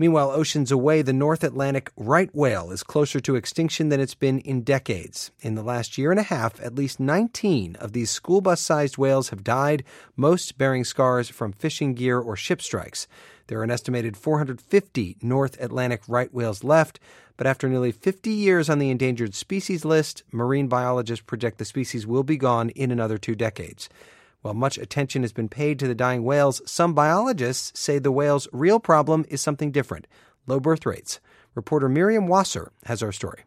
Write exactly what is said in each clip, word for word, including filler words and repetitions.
Meanwhile, oceans away, the North Atlantic right whale is closer to extinction than it's been in decades. In the last year and a half, at least nineteen of these school bus-sized whales have died, most bearing scars from fishing gear or ship strikes. There are an estimated four hundred fifty North Atlantic right whales left, but after nearly fifty years on the endangered species list, marine biologists project the species will be gone in another two decades. While much attention has been paid to the dying whales, some biologists say the whales' real problem is something different: low birth rates. Reporter Miriam Wasser has our story.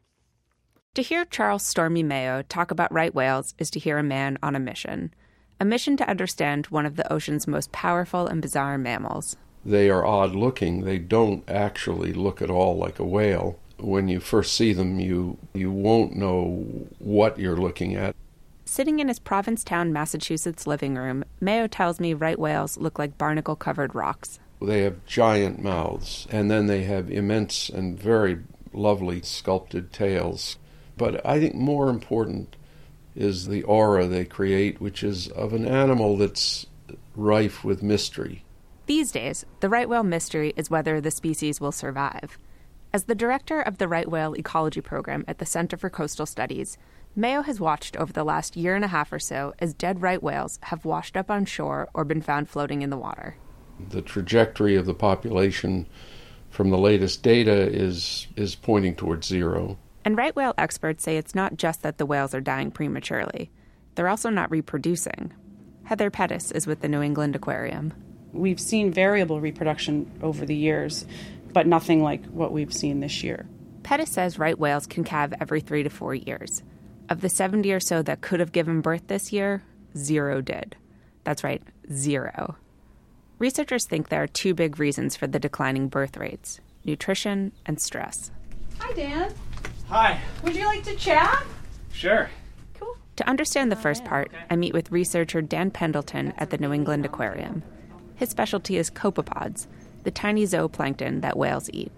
To hear Charles Stormy Mayo talk about right whales is to hear a man on a mission. A mission to understand one of the ocean's most powerful and bizarre mammals. They are odd-looking. They don't actually look at all like a whale. When you first see them, you you won't know what you're looking at. Sitting in his Provincetown, Massachusetts living room, Mayo tells me right whales look like barnacle-covered rocks. They have giant mouths, and then they have immense and very lovely sculpted tails. But I think more important is the aura they create, which is of an animal that's rife with mystery. These days, the right whale mystery is whether the species will survive. As the director of the right whale ecology program at the Center for Coastal Studies, Mayo has watched over the last year and a half or so as dead right whales have washed up on shore or been found floating in the water. The trajectory of the population from the latest data is is pointing towards zero. And right whale experts say it's not just that the whales are dying prematurely. They're also not reproducing. Heather Pettis is with the New England Aquarium. We've seen variable reproduction over the years, but nothing like what we've seen this year. Pettis says right whales can calve every three to four years. Of the seventy or so that could have given birth this year, zero did. That's right, zero. Researchers think there are two big reasons for the declining birth rates: nutrition and stress. Hi, Dan. Hi. Would you like to chat? Sure. Cool. To understand the first part, I meet with researcher Dan Pendleton at the New England Aquarium. His specialty is copepods, the tiny zooplankton that whales eat.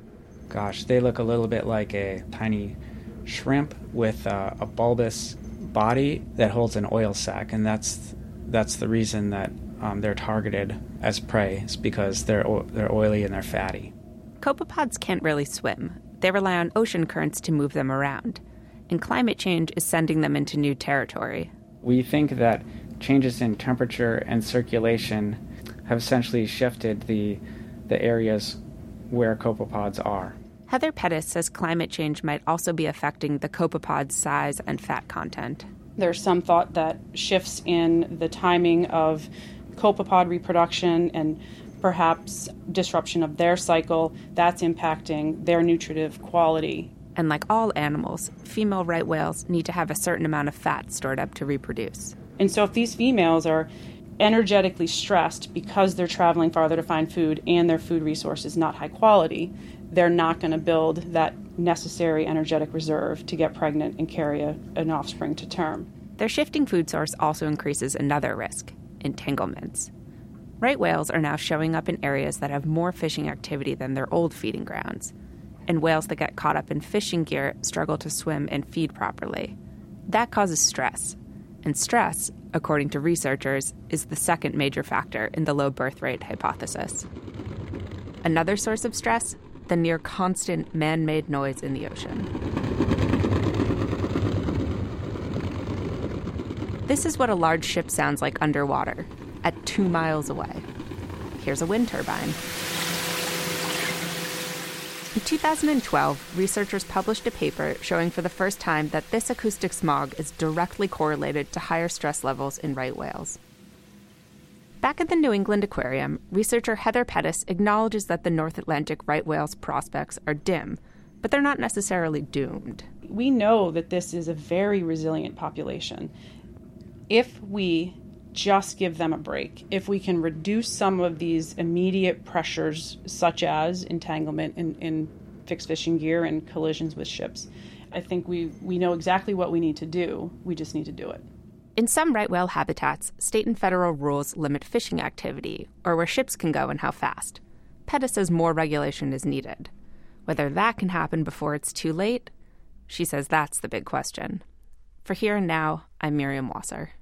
Gosh, they look a little bit like a tiny shrimp with uh, a bulbous body that holds an oil sac, and that's that's the reason that um, they're targeted as prey. It's because they're o- they're oily and they're fatty. Copepods can't really swim. They rely on ocean currents to move them around, and climate change is sending them into new territory. We think that changes in temperature and circulation have essentially shifted the the areas where copepods are. Heather Pettis says climate change might also be affecting the copepod's size and fat content. There's some thought that shifts in the timing of copepod reproduction and perhaps disruption of their cycle, that's impacting their nutritive quality. And like all animals, female right whales need to have a certain amount of fat stored up to reproduce. And so if these females are energetically stressed because they're traveling farther to find food and their food resource is not high quality, they're not going to build that necessary energetic reserve to get pregnant and carry a, an offspring to term. Their shifting food source also increases another risk: entanglements. Right whales are now showing up in areas that have more fishing activity than their old feeding grounds, and whales that get caught up in fishing gear struggle to swim and feed properly. That causes stress, and stress, according to researchers, is the second major factor in the low birth rate hypothesis. Another source of stress: the near constant man-made noise in the ocean. This is what a large ship sounds like underwater, at two miles away. Here's a wind turbine. In two thousand twelve, researchers published a paper showing for the first time that this acoustic smog is directly correlated to higher stress levels in right whales. Back at the New England Aquarium, researcher Heather Pettis acknowledges that the North Atlantic right whale's prospects are dim, but they're not necessarily doomed. We know that this is a very resilient population. If we just give them a break, if we can reduce some of these immediate pressures, such as entanglement in, in fixed fishing gear and collisions with ships, I think we, we know exactly what we need to do. We just need to do it. In some right whale habitats, state and federal rules limit fishing activity, or where ships can go and how fast. Pettis says more regulation is needed. Whether that can happen before it's too late, she says that's the big question. For Here and Now, I'm Miriam Wasser.